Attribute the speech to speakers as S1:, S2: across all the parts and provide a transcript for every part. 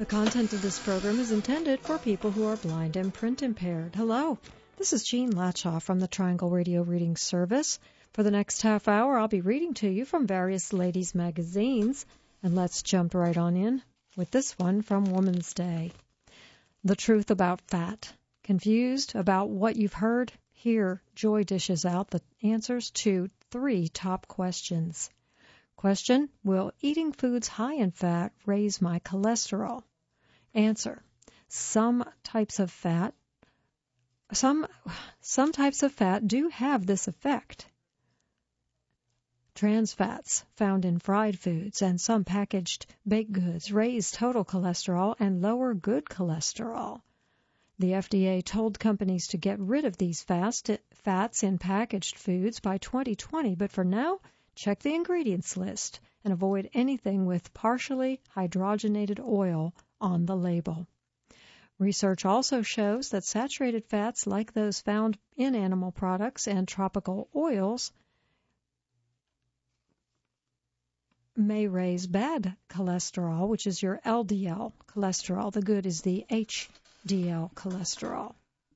S1: The content of this program is intended for people who are blind and print impaired. Hello, this is Jean Latshaw from the Triangle Radio Reading Service. For the next half hour, I'll be reading to you from various ladies' magazines. And let's jump right on in with this one from Woman's Day. The truth about fat. Confused about what you've heard? Here, Joy dishes out the answers to 3 top questions. Question, will eating foods high in fat raise my cholesterol? Answer, some types of fat do have this effect. Trans fats found in fried foods and some packaged baked goods raise total cholesterol and lower good cholesterol. The FDA told companies to get rid of these fats in packaged foods by 2020, but for now, check the ingredients list and avoid anything with partially hydrogenated oil on the label. Research also shows that saturated fats like those found in animal products and tropical oils may raise bad cholesterol, which is your LDL cholesterol. The good is the HDL cholesterol.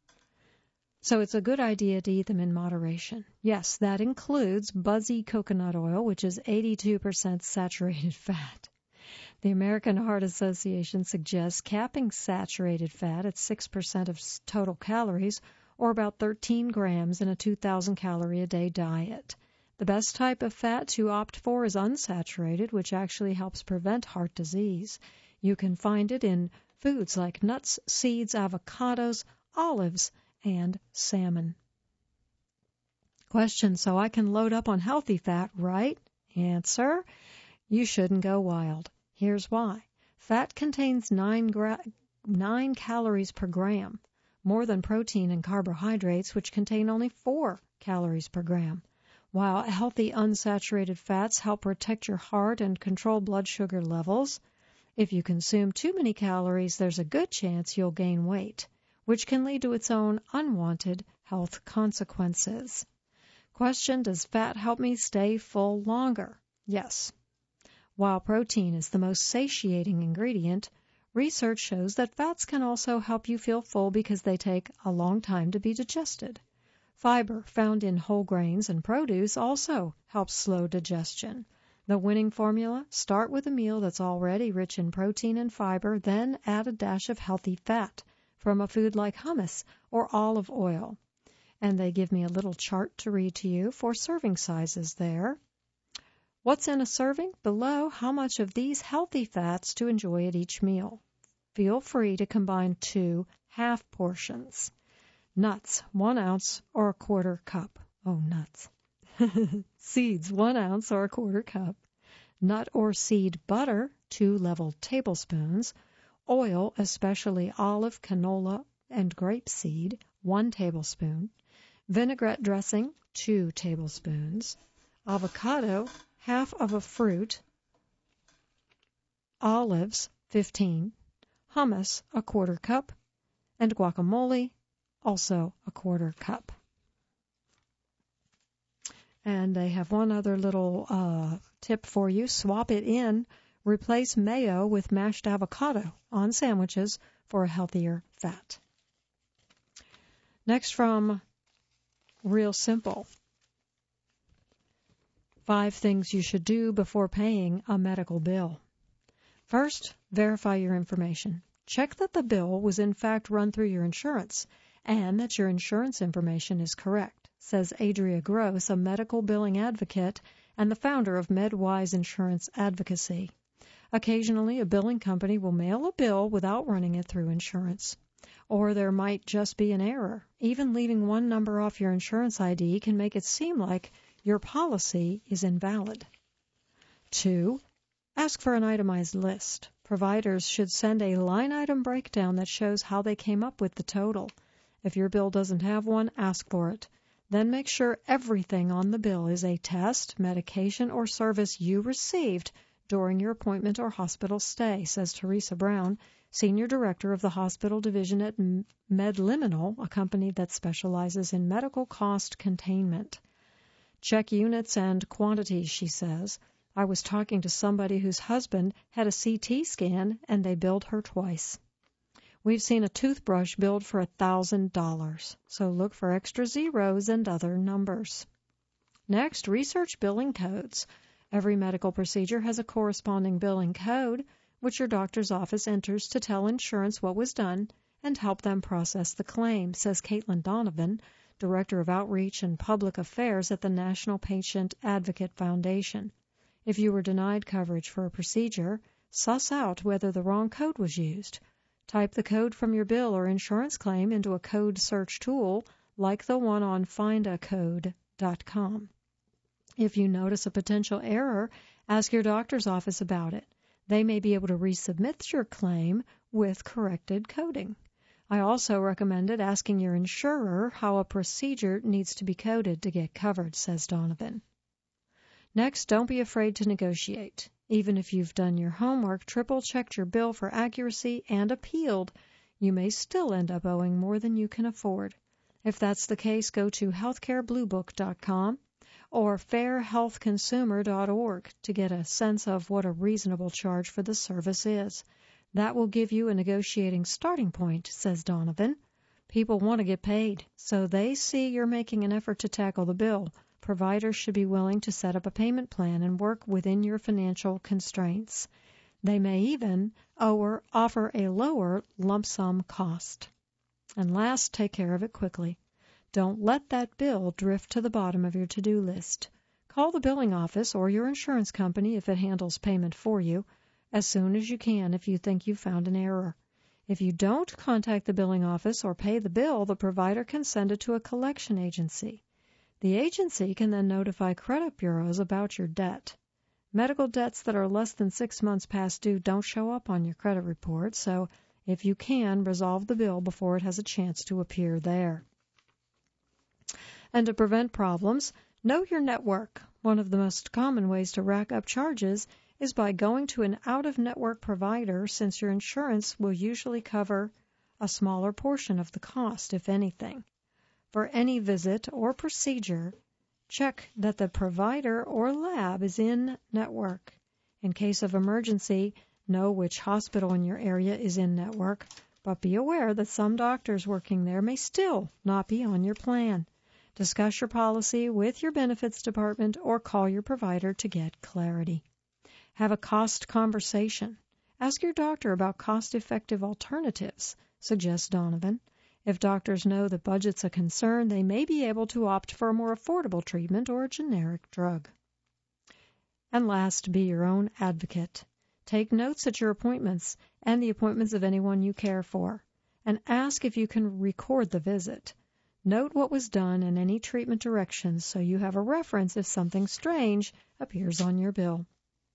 S1: So it's a good idea to eat them in moderation. Yes, that includes buzzy coconut oil, which is 82% saturated fat. The American Heart Association suggests capping saturated fat at 6% of total calories, or about 13 grams in a 2,000-calorie-a-day diet. The best type of fat to opt for is unsaturated, which actually helps prevent heart disease. You can find it in foods like nuts, seeds, avocados, olives, and salmon. Question, so I can load up on healthy fat, right? Answer, you shouldn't go wild. Here's why. Fat contains 9 calories per gram, more than protein and carbohydrates, which contain only 4 calories per gram. While healthy unsaturated fats help protect your heart and control blood sugar levels, if you consume too many calories, there's a good chance you'll gain weight, which can lead to its own unwanted health consequences. Question, does fat help me stay full longer? Yes. While protein is the most satiating ingredient, research shows that fats can also help you feel full because they take a long time to be digested. Fiber found in whole grains and produce also helps slow digestion. The winning formula, start with a meal that's already rich in protein and fiber, then add a dash of healthy fat from a food like hummus or olive oil. And they give me a little chart to read to you for serving sizes there. What's in a serving? Below, how much of these healthy fats to enjoy at each meal. Feel free to combine 2 half portions. Nuts, 1 ounce or a 1/4 cup. Oh, nuts. Seeds, 1 ounce or a 1/4 cup. Nut or seed butter, 2 level tablespoons. Oil, especially olive, canola, and grapeseed, 1 tablespoon. Vinaigrette dressing, 2 tablespoons. Avocado, half of a fruit. Olives, 15. Hummus, a 1/4 cup. And guacamole, also a 1/4 cup. And they have one other little tip for you. Swap it in. Replace mayo with mashed avocado on sandwiches for a healthier fat. Next from Real Simple. 5 things you should do before paying a medical bill. First, verify your information. Check that the bill was in fact run through your insurance and that your insurance information is correct, says Adria Gross, a medical billing advocate and the founder of MedWise Insurance Advocacy. Occasionally, a billing company will mail a bill without running it through insurance. Or there might just be an error. Even leaving one number off your insurance ID can make it seem like your policy is invalid. 2. Ask for an itemized list. Providers should send a line item breakdown that shows how they came up with the total. If your bill doesn't have one, ask for it. Then make sure everything on the bill is a test, medication, or service you received during your appointment or hospital stay, says Teresa Brown, Senior Director of the Hospital Division at MedLiminal, a company that specializes in medical cost containment. Check units and quantities, she says. I was talking to somebody whose husband had a CT scan and they billed her twice. We've seen a toothbrush billed for $1,000, so look for extra zeros and other numbers. Next, research billing codes. Every medical procedure has a corresponding billing code, which your doctor's office enters to tell insurance what was done and help them process the claim, says Caitlin Donovan, Director of Outreach and Public Affairs at the National Patient Advocate Foundation. If you were denied coverage for a procedure, suss out whether the wrong code was used. Type the code from your bill or insurance claim into a code search tool like the one on findacode.com. If you notice a potential error, ask your doctor's office about it. They may be able to resubmit your claim with corrected coding. I also recommended asking your insurer how a procedure needs to be coded to get covered, says Donovan. Next, don't be afraid to negotiate. Even if you've done your homework, triple-checked your bill for accuracy, and appealed, you may still end up owing more than you can afford. If that's the case, go to healthcarebluebook.com or fairhealthconsumer.org to get a sense of what a reasonable charge for the service is. That will give you a negotiating starting point, says Donovan. People want to get paid, so they see you're making an effort to tackle the bill. Providers should be willing to set up a payment plan and work within your financial constraints. They may even offer a lower lump sum cost. And last, take care of it quickly. Don't let that bill drift to the bottom of your to-do list. Call the billing office or your insurance company if it handles payment for you as soon as you can if you think you found an error. If you don't contact the billing office or pay the bill, the provider can send it to a collection agency. The agency can then notify credit bureaus about your debt. Medical debts that are less than 6 months past due don't show up on your credit report, so if you can, resolve the bill before it has a chance to appear there. And to prevent problems, know your network. One of the most common ways to rack up charges is by going to an out-of-network provider, since your insurance will usually cover a smaller portion of the cost, if anything. For any visit or procedure, check that the provider or lab is in network. In case of emergency, know which hospital in your area is in network, but be aware that some doctors working there may still not be on your plan. Discuss your policy with your benefits department or call your provider to get clarity. Have a cost conversation. Ask your doctor about cost-effective alternatives, suggests Donovan. If doctors know that budget's a concern, they may be able to opt for a more affordable treatment or a generic drug. And last, be your own advocate. Take notes at your appointments and the appointments of anyone you care for, and ask if you can record the visit. Note what was done and any treatment directions so you have a reference if something strange appears on your bill.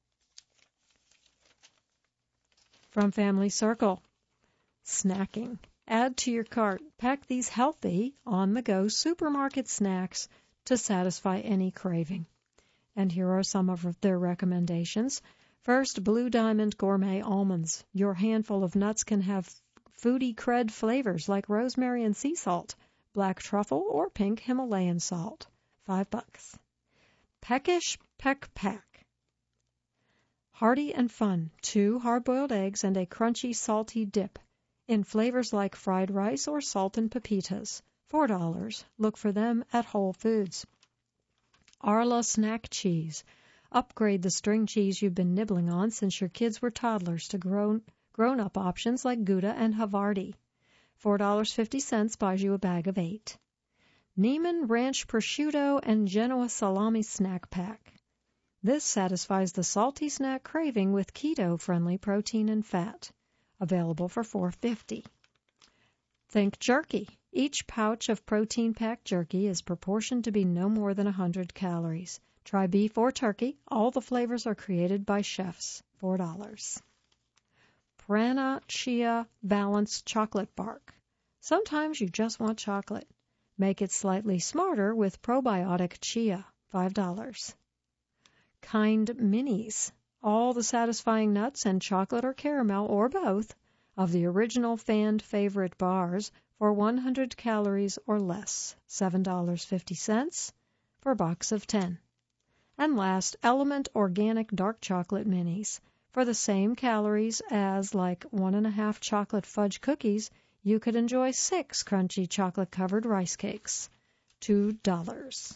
S1: From Family Circle, snacking. Add to your cart. Pack these healthy, on-the-go supermarket snacks to satisfy any craving. And here are some of their recommendations. First, Blue Diamond Gourmet Almonds. Your handful of nuts can have foodie cred flavors like rosemary and sea salt, black truffle, or pink Himalayan salt. $5. Peckish Peck Pack. Hearty and fun. 2 hard-boiled eggs and a crunchy, salty dip in flavors like fried rice or salt and pepitas. $4. Look for them at Whole Foods. Arla Snack Cheese. Upgrade the string cheese you've been nibbling on since your kids were toddlers to grown-up options like Gouda and Havarti. $4.50 buys you a bag of 8. Neiman Ranch Prosciutto and Genoa Salami Snack Pack. This satisfies the salty snack craving with keto-friendly protein and fat. Available for $4.50. Think jerky. Each pouch of protein-packed jerky is proportioned to be no more than 100 calories. Try beef or turkey. All the flavors are created by chefs. $4. Prana Chia Balanced Chocolate Bark. Sometimes you just want chocolate. Make it slightly smarter with probiotic chia. $5. Kind Minis. All the satisfying nuts and chocolate or caramel, or both, of the original fan favorite bars for 100 calories or less. $7.50 for a box of 10. And last, Element Organic Dark Chocolate Minis. For the same calories as like 1.5 chocolate fudge cookies, you could enjoy 6 crunchy chocolate-covered rice cakes. $2.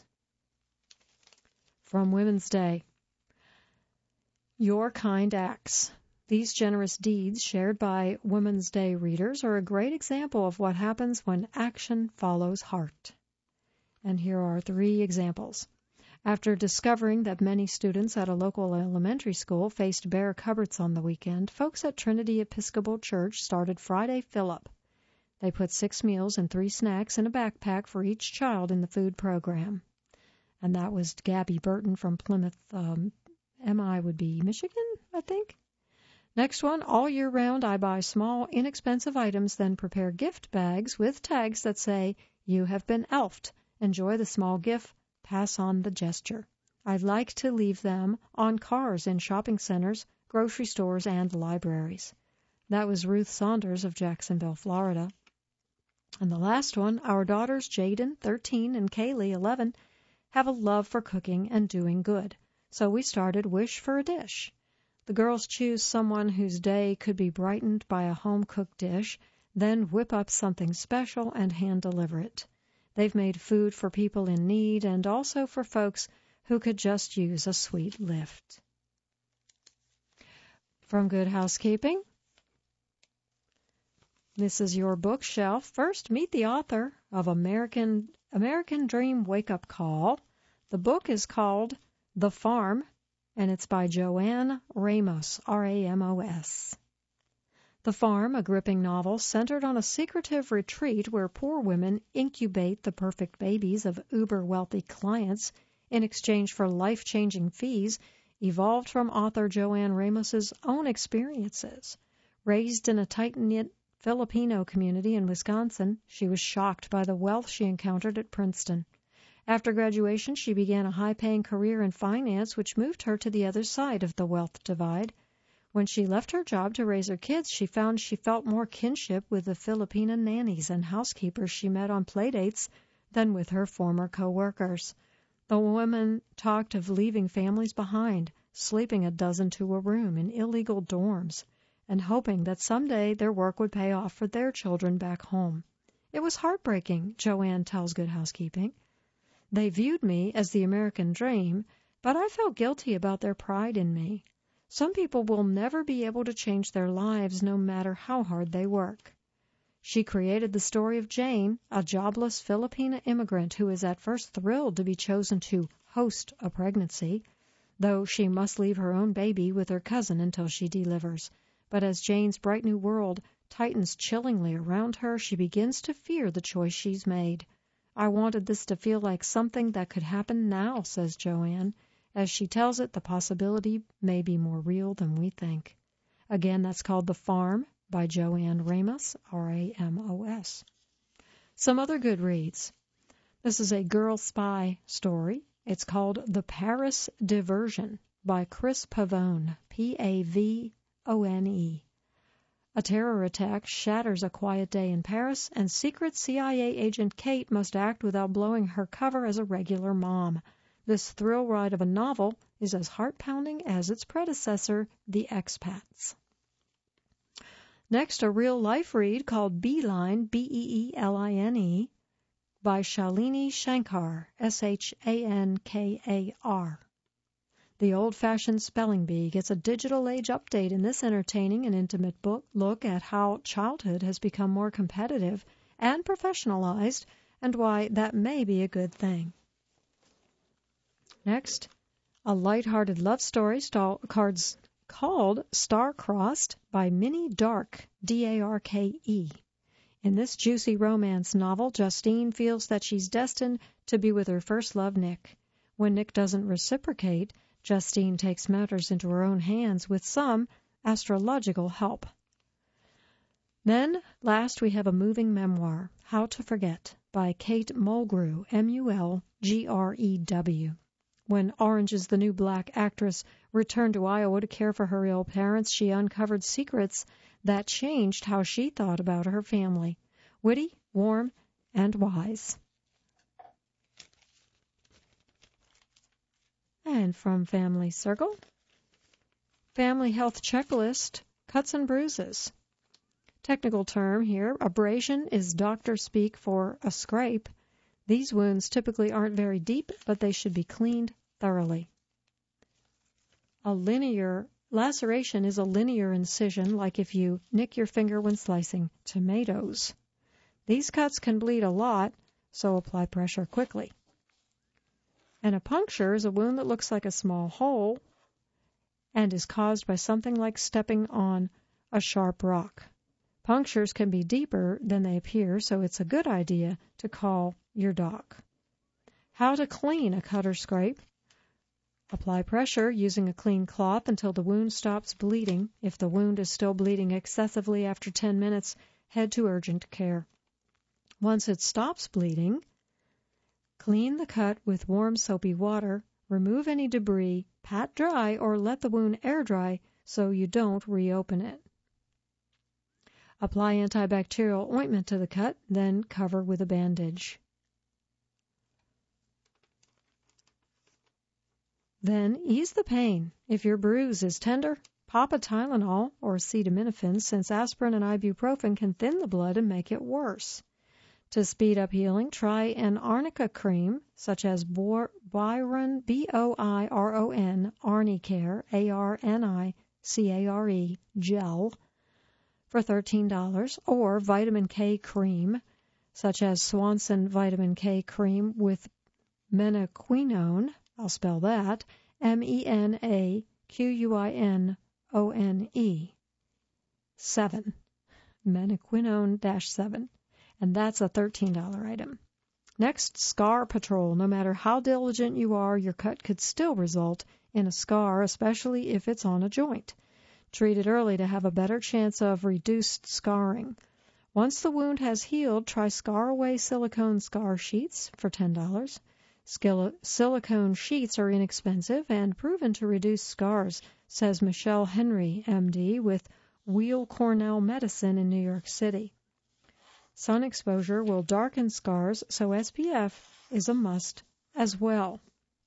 S1: From Women's Day. Your Kind Acts. These generous deeds shared by Women's Day readers are a great example of what happens when action follows heart. And here are 3 examples. After discovering that many students at a local elementary school faced bare cupboards on the weekend, folks at Trinity Episcopal Church started Friday Fill-Up. They put 6 meals and 3 snacks in a backpack for each child in the food program. And that was Gabby Burton from Plymouth, MI would be Michigan, I think. Next one, all year round I buy small, inexpensive items, then prepare gift bags with tags that say, "You have been elfed. Enjoy the small gift. Pass on the gesture." I like to leave them on cars in shopping centers, grocery stores, and libraries. That was Ruth Saunders of Jacksonville, Florida. And the last one, our daughters Jaden, 13, and Kaylee, 11, have a love for cooking and doing good. So we started Wish for a Dish. The girls choose someone whose day could be brightened by a home-cooked dish, then whip up something special and hand-deliver it. They've made food for people in need and also for folks who could just use a sweet lift. From Good Housekeeping, this is your bookshelf. First, meet the author of American Dream Wake-Up Call. The book is called The Farm, and it's by Joanne Ramos, R-A-M-O-S. The Farm, a gripping novel centered on a secretive retreat where poor women incubate the perfect babies of uber-wealthy clients in exchange for life-changing fees, evolved from author Joanne Ramos's own experiences. Raised in a tight-knit Filipino community in Wisconsin, she was shocked by the wealth she encountered at Princeton. After graduation, she began a high-paying career in finance, which moved her to the other side of the wealth divide. When she left her job to raise her kids, she found she felt more kinship with the Filipina nannies and housekeepers she met on playdates than with her former co-workers. The women talked of leaving families behind, sleeping a dozen to a room in illegal dorms, and hoping that someday their work would pay off for their children back home. It was heartbreaking, Joanne tells Good Housekeeping. They viewed me as the American dream, but I felt guilty about their pride in me. Some people will never be able to change their lives no matter how hard they work. She created the story of Jane, a jobless Filipina immigrant who is at first thrilled to be chosen to host a pregnancy, though she must leave her own baby with her cousin until she delivers. But as Jane's bright new world tightens chillingly around her, she begins to fear the choice she's made. I wanted this to feel like something that could happen now, says Joanne. As she tells it, the possibility may be more real than we think. Again, that's called The Farm by Joanne Ramos, R-A-M-O-S. Some other good reads. This is a girl spy story. It's called The Paris Diversion by Chris Pavone, P-A-V-O-N-E. A terror attack shatters a quiet day in Paris, and secret CIA agent Kate must act without blowing her cover as a regular mom. This thrill ride of a novel is as heart-pounding as its predecessor, The Expats. Next, a real-life read called Beeline, B-E-E-L-I-N-E, by Shalini Shankar, S-H-A-N-K-A-R. The old-fashioned spelling bee gets a digital age update in this entertaining and intimate book look at how childhood has become more competitive and professionalized, and why that may be a good thing. Next, a light-hearted love story called Star-Crossed by Minnie Darke, D-A-R-K-E. In this juicy romance novel, Justine feels that she's destined to be with her first love, Nick. When Nick doesn't reciprocate, Justine takes matters into her own hands with some astrological help. Then, last, we have a moving memoir, How to Forget, by Kate Mulgrew, M-U-L-G-R-E-W. When Orange is the New Black actress returned to Iowa to care for her ill parents, she uncovered secrets that changed how she thought about her family. Witty, warm, and wise. And from Family Circle, Family Health Checklist, cuts and bruises. Technical term here, abrasion is doctor speak for a scrape. These wounds typically aren't very deep, but they should be cleaned thoroughly. Laceration is a linear incision, like if you nick your finger when slicing tomatoes. These cuts can bleed a lot, so apply pressure quickly. And a puncture is a wound that looks like a small hole and is caused by something like stepping on a sharp rock. Punctures can be deeper than they appear, so it's a good idea to call your doc. How to clean a cut or scrape. Apply pressure using a clean cloth until the wound stops bleeding. If the wound is still bleeding excessively after 10 minutes, head to urgent care. Once it stops bleeding, clean the cut with warm soapy water, remove any debris, pat dry, or let the wound air dry so you don't reopen it. Apply antibacterial ointment to the cut, then cover with a bandage. Then ease the pain. If your bruise is tender, pop a Tylenol or acetaminophen, since aspirin and ibuprofen can thin the blood and make it worse. To speed up healing, try an arnica cream, such as Boiron, B-O-I-R-O-N, Arnicare, A-R-N-I-C-A-R-E, gel, for $13, or vitamin K cream, such as Swanson Vitamin K cream with menaquinone, I'll spell that, menaquinone, 7, menaquinone-7, and that's a $13 item. Next, Scar Patrol. No matter how diligent you are, your cut could still result in a scar, especially if it's on a joint. Treat it early to have a better chance of reduced scarring. Once the wound has healed, try Scar Away silicone scar sheets for $10. Silicone sheets are inexpensive and proven to reduce scars, says Michelle Henry, MD, with Weill Cornell Medicine in New York City. Sun exposure will darken scars, so SPF is a must as well.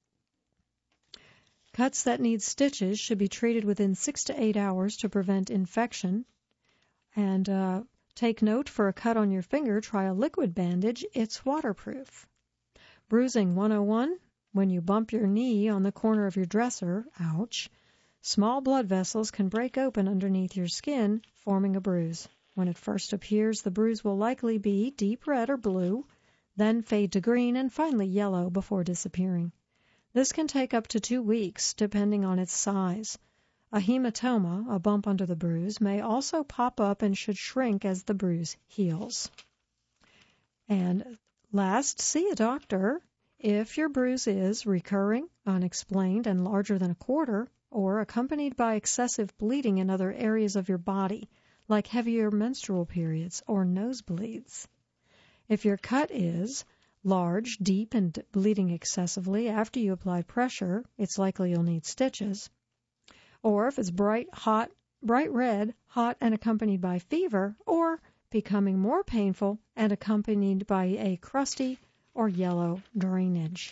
S1: Cuts that need stitches should be treated within 6 to 8 hours to prevent infection. And take note, for a cut on your finger, try a liquid bandage. It's waterproof. Bruising 101. When you bump your knee on the corner of your dresser, ouch, small blood vessels can break open underneath your skin, forming a bruise. When it first appears, the bruise will likely be deep red or blue, then fade to green, and finally yellow before disappearing. This can take up to 2 weeks, depending on its size. A hematoma, a bump under the bruise, may also pop up and should shrink as the bruise heals. And last, see a doctor if your bruise is recurring, unexplained, and larger than a quarter, or accompanied by excessive bleeding in other areas of your body, like heavier menstrual periods or nosebleeds. If your cut is large, deep, and bleeding excessively after you apply pressure, it's likely you'll need stitches. Or if it's bright red, hot, and accompanied by fever, or becoming more painful and accompanied by a crusty or yellow drainage.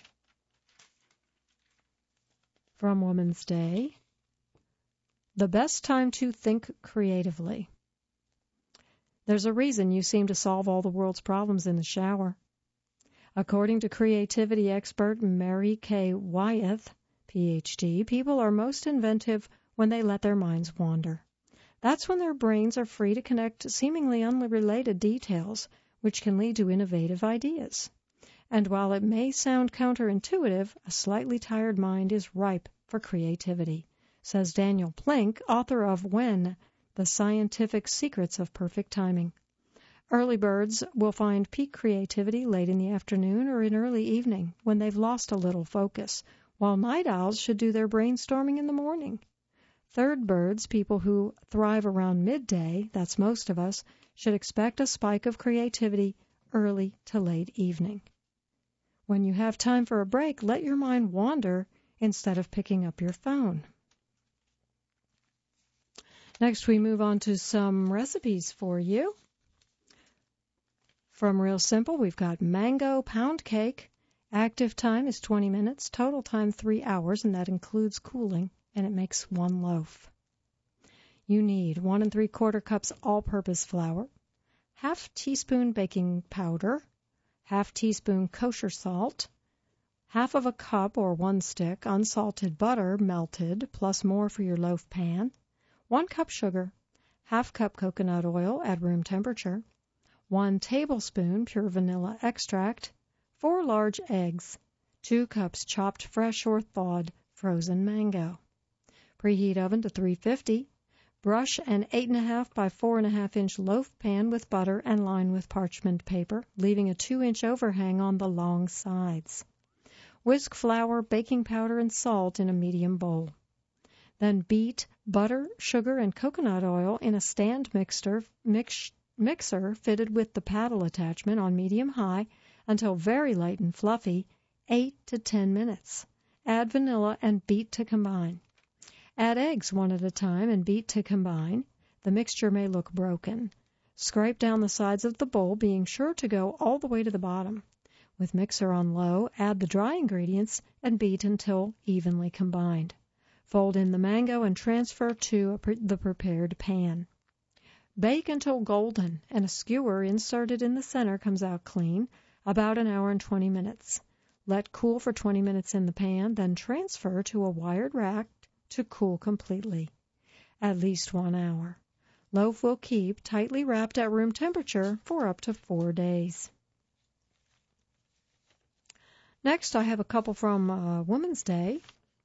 S1: From Woman's Day, the best time to think creatively. There's a reason you seem to solve all the world's problems in the shower. According to creativity expert Mary Kay Wyeth, Ph.D., people are most inventive when they let their minds wander. That's when their brains are free to connect seemingly unrelated details, which can lead to innovative ideas. And while it may sound counterintuitive, a slightly tired mind is ripe for creativity, says Daniel Plink, author of When, The Scientific Secrets of Perfect Timing. Early birds will find peak creativity late in the afternoon or in early evening when they've lost a little focus, while night owls should do their brainstorming in the morning. Third birds, people who thrive around midday, that's most of us, should expect a spike of creativity early to late evening. When you have time for a break, let your mind wander instead of picking up your phone. Next, we move on to some recipes for you. From Real Simple, we've got mango pound cake Active time is 20 minutes, total time 3 hours, and that includes cooling, and it makes 1 loaf. You need 1 3/4 cups all-purpose flour, half teaspoon baking powder, half teaspoon kosher salt, half of a cup or 1 stick unsalted butter melted plus more for your loaf pan, 1 cup sugar, half cup coconut oil at room temperature, 1 tablespoon pure vanilla extract, 4 large eggs, 2 cups chopped fresh or thawed frozen mango. Preheat oven to 350. Brush an 8.5 by 4.5 inch loaf pan with butter and line with parchment paper, leaving a 2-inch overhang on the long sides. Whisk flour, baking powder, and salt in a medium bowl. Then beat butter, sugar, and coconut oil in a stand mixer fitted with the paddle attachment on medium-high until very light and fluffy, 8 to 10 minutes. Add vanilla and beat to combine. Add eggs 1 at a time and beat to combine. The mixture may look broken. Scrape down the sides of the bowl, being sure to go all the way to the bottom. With mixer on low, add the dry ingredients and beat until evenly combined. Fold in the mango and transfer to the prepared pan. Bake until golden and a skewer inserted in the center comes out clean, about 1 hour and 20 minutes. Let cool for 20 minutes in the pan, then transfer to a wired rack to cool completely. At least 1 hour. Loaf will keep tightly wrapped at room temperature for up to 4 days. Next, I have a couple from Women's Day.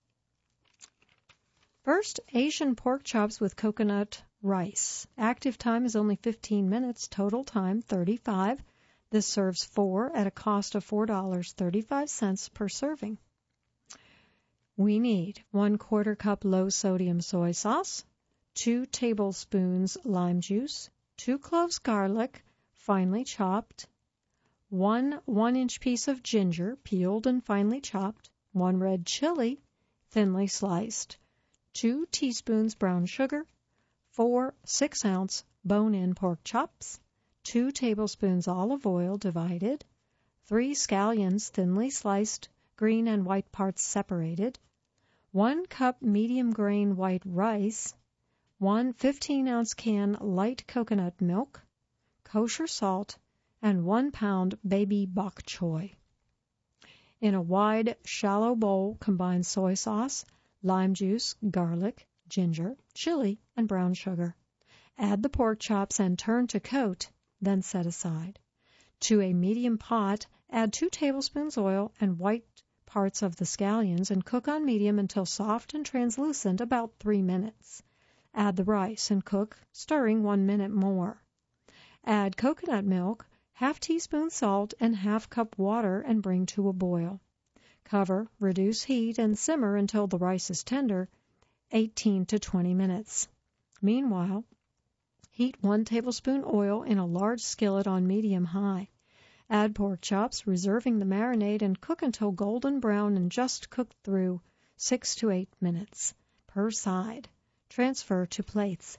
S1: First, Asian pork chops with coconut rice. Active time is only 15 minutes, total time 35. This serves 4 at a cost of $4.35 per serving. We need 1/4 cup low-sodium soy sauce, 2 tablespoons lime juice, 2 cloves garlic, finely chopped, 1 1-inch piece of ginger, peeled and finely chopped, 1 red chili, thinly sliced, 2 teaspoons brown sugar, 4 6-ounce bone-in pork chops, 2 tablespoons olive oil divided, 3 scallions thinly sliced, green and white parts separated, 1 cup medium grain white rice, 1 15-ounce can light coconut milk, kosher salt, and 1 pound baby bok choy. In a wide, shallow bowl, combine soy sauce, lime juice, garlic, ginger, chili, and brown sugar. Add the pork chops and turn to coat, then set aside. To a medium pot, add 2 tablespoons oil and white parts of the scallions and cook on medium until soft and translucent, about 3 minutes. Add the rice and cook, stirring 1 minute more. Add coconut milk, half teaspoon salt, and half cup water and bring to a boil. Cover, reduce heat, and simmer until the rice is tender, 18 to 20 minutes. Meanwhile, heat 1 tablespoon oil in a large skillet on medium-high. Add pork chops, reserving the marinade, and cook until golden brown and just cooked through, 6 to 8 minutes per side. Transfer to plates.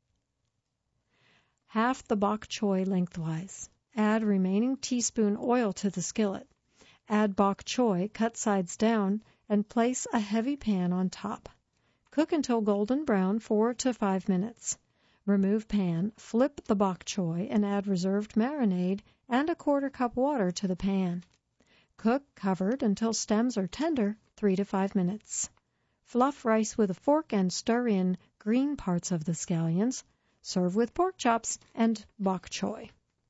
S1: Half the bok choy lengthwise. Add remaining teaspoon oil to the skillet. Add bok choy, cut sides down, and place a heavy pan on top. Cook until golden brown, 4 to 5 minutes. Remove pan, flip the bok choy, and add reserved marinade and 1/4 cup water to the pan. Cook covered until stems are tender, 3 to 5 minutes. Fluff rice with a fork and stir in green parts of the scallions. Serve with pork chops and bok choy.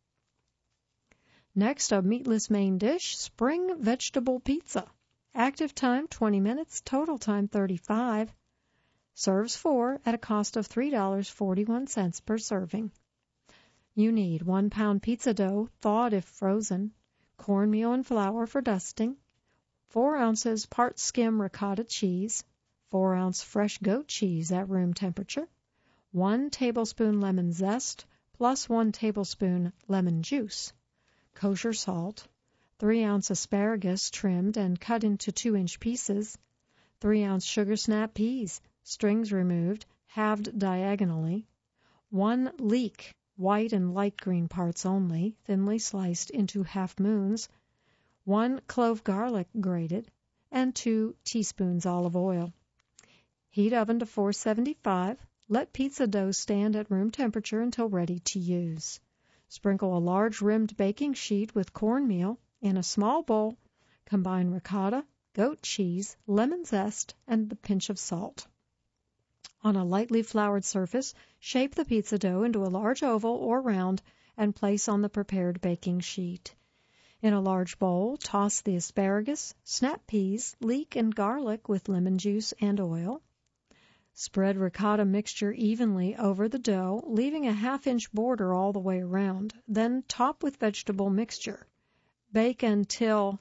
S1: Next, a meatless main dish, spring vegetable pizza. Active time 20 minutes, total time 35. Serves 4 at a cost of $3.41 per serving. You need 1 pound pizza dough, thawed if frozen, cornmeal and flour for dusting, 4 ounces part skim ricotta cheese, 4-ounce fresh goat cheese at room temperature, 1 tablespoon lemon zest plus 1 tablespoon lemon juice, kosher salt, 3-ounce asparagus trimmed and cut into 2-inch pieces, 3-ounce sugar snap peas, strings removed, halved diagonally, 1 leek, white and light green parts only, thinly sliced into half moons, 1 clove garlic grated, and 2 teaspoons olive oil. Heat oven to 475. Let pizza dough stand at room temperature until ready to use. Sprinkle a large rimmed baking sheet with cornmeal. In a small bowl, combine ricotta, goat cheese, lemon zest, and a pinch of salt. On a lightly floured surface, shape the pizza dough into a large oval or round and place on the prepared baking sheet. In a large bowl, toss the asparagus, snap peas, leek, and garlic with lemon juice and oil. Spread ricotta mixture evenly over the dough, leaving a half-inch border all the way around. Then top with vegetable mixture. Bake until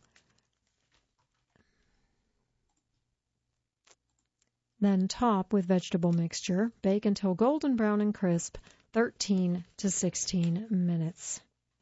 S1: golden brown and crisp, 13 to 16 minutes.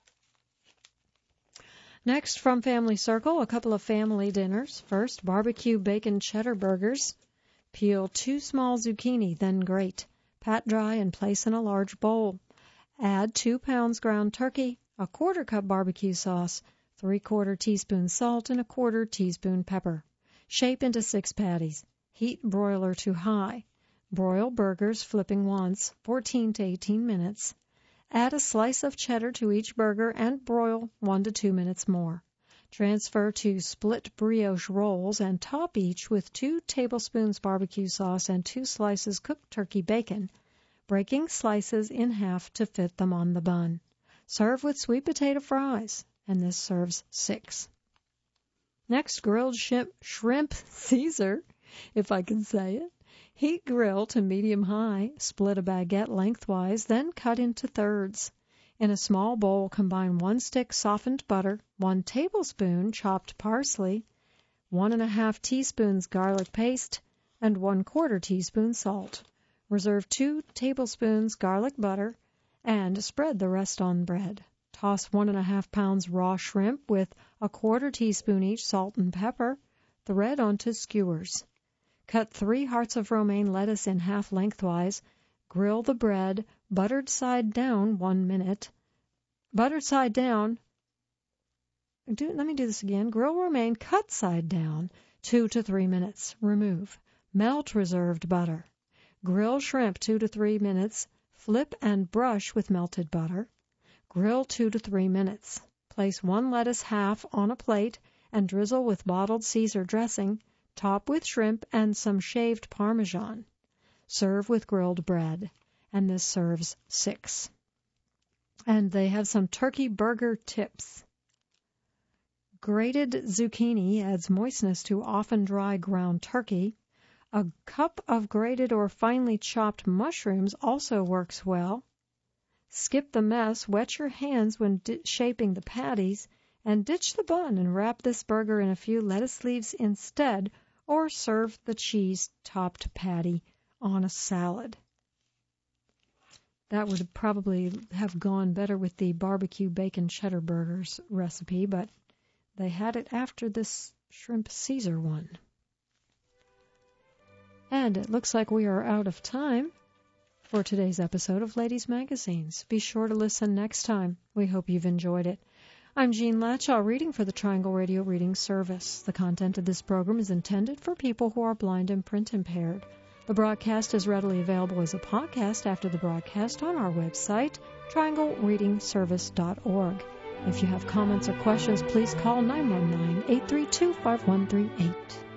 S1: Next, from Family Circle, a couple of family dinners. First, barbecue bacon cheddar burgers. Peel 2 small zucchini, then grate. Pat dry and place in a large bowl. Add 2 pounds ground turkey, a 1/4 cup barbecue sauce, 3/4 teaspoon salt, and a 1/4 teaspoon pepper. Shape into 6 patties. Heat broiler to high. Broil burgers, flipping once, 14 to 18 minutes. Add a slice of cheddar to each burger and broil 1 to 2 minutes more. Transfer to split brioche rolls and top each with 2 tablespoons barbecue sauce and 2 slices cooked turkey bacon, breaking slices in half to fit them on the bun. Serve with sweet potato fries, and this serves 6. Next, grilled shrimp Caesar, if I can say it. Heat grill to medium-high, split a baguette lengthwise, then cut into thirds. In a small bowl, combine 1 stick softened butter, 1 tablespoon chopped parsley, 1 1/2 teaspoons garlic paste, and 1/4 teaspoon salt. Reserve 2 tablespoons garlic butter and spread the rest on bread. Toss 1 1/2 pounds raw shrimp with a 1/4 teaspoon each salt and pepper. Thread onto skewers. Cut 3 hearts of romaine lettuce in half lengthwise. Grill the bread, buttered side down 1 minute. Buttered side down. Let me do this again. Grill romaine, cut side down 2 to 3 minutes. Remove. Melt reserved butter. Grill shrimp 2 to 3 minutes. Flip and brush with melted butter. Grill 2 to 3 minutes. Place 1 lettuce half on a plate and drizzle with bottled Caesar dressing. Top with shrimp and some shaved Parmesan. Serve with grilled bread, and this serves 6. And they have some turkey burger tips. Grated zucchini adds moistness to often dry ground turkey. A cup of grated or finely chopped mushrooms also works well. Skip the mess, wet your hands when shaping the patties, and ditch the bun and wrap this burger in a few lettuce leaves instead, or serve the cheese-topped patty on a salad. That would probably have gone better with the barbecue bacon cheddar burgers recipe, but they had it after this shrimp Caesar one. And it looks like we are out of time for today's episode of Ladies Magazines. Be sure to listen next time. We hope you've enjoyed it. I'm Jean Latshaw, reading for the Triangle Radio Reading Service. The content of this program is intended for people who are blind and print impaired. The broadcast is readily available as a podcast after the broadcast on our website, trianglereadingservice.org. If you have comments or questions, please call 919-832-5138.